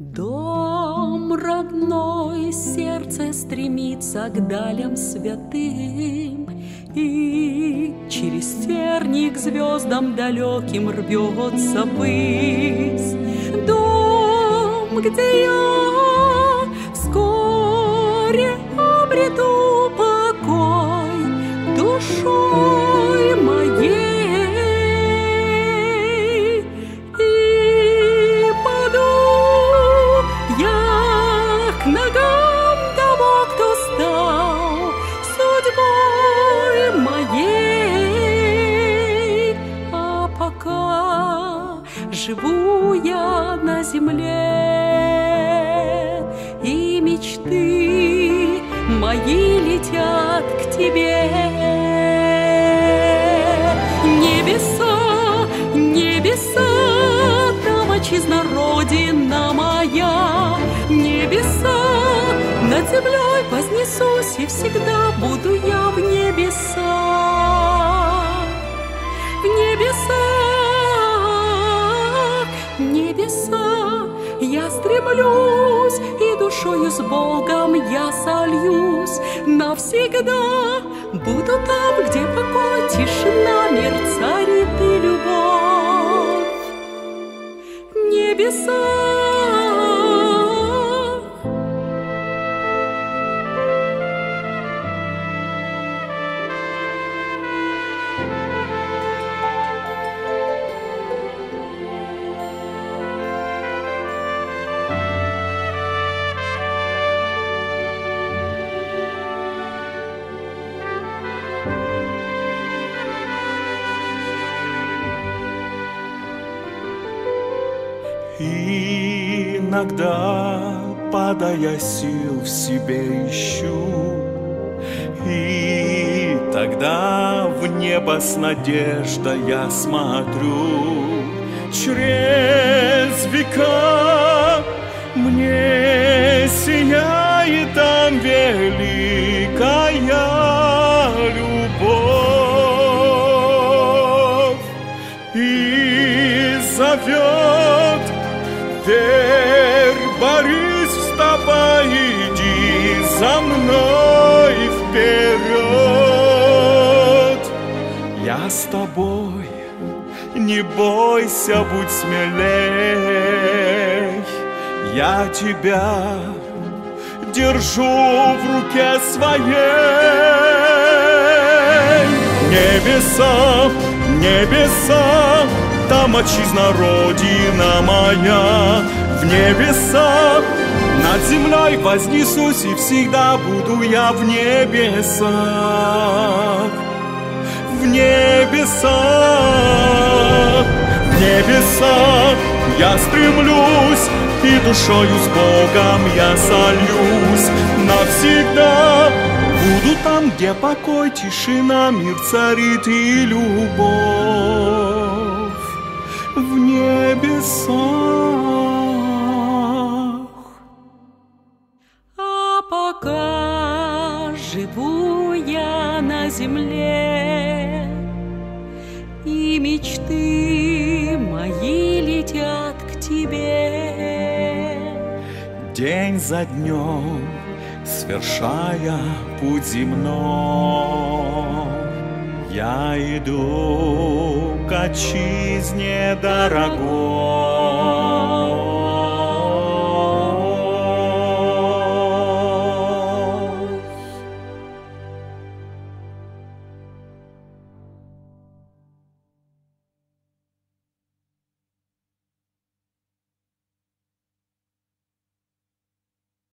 Дом родной, сердце стремится к далям святым, и через тернии к звездам далеким рвется ввысь. Дом, где я вскоре обрету покой душой моей. К ногам того, кто стал судьбой моей. А пока живу я на земле, и мечты мои летят к тебе. Небеса, небеса, там отчизна, родина моя. Небеса, над землей вознесусь, и всегда буду я в небесах. В небесах, небеса, я стремлюсь, и душою с Богом я сольюсь. Навсегда буду там, где покой, тишина, мир царит и любовь. Небеса. Иногда, падая сил, в себе ищу, и тогда в небо с надеждой я смотрю. Через века мне сияет там великая любовь и зовет: верь, борись, вставай, иди за мной вперед. Я с тобой, не бойся, будь смелей. Я тебя держу в руке своей. Небеса, небеса, там отчизна, родина моя. В небесах над землей вознесусь, и всегда буду я в небесах. В небесах, в небесах я стремлюсь, и душою с Богом я сольюсь. Навсегда буду там, где покой, тишина, мир царит и любовь. В небесах. А пока живу я на земле, и мечты мои летят к тебе. День за днем, свершая путь земной, я иду к отчизне дорогой.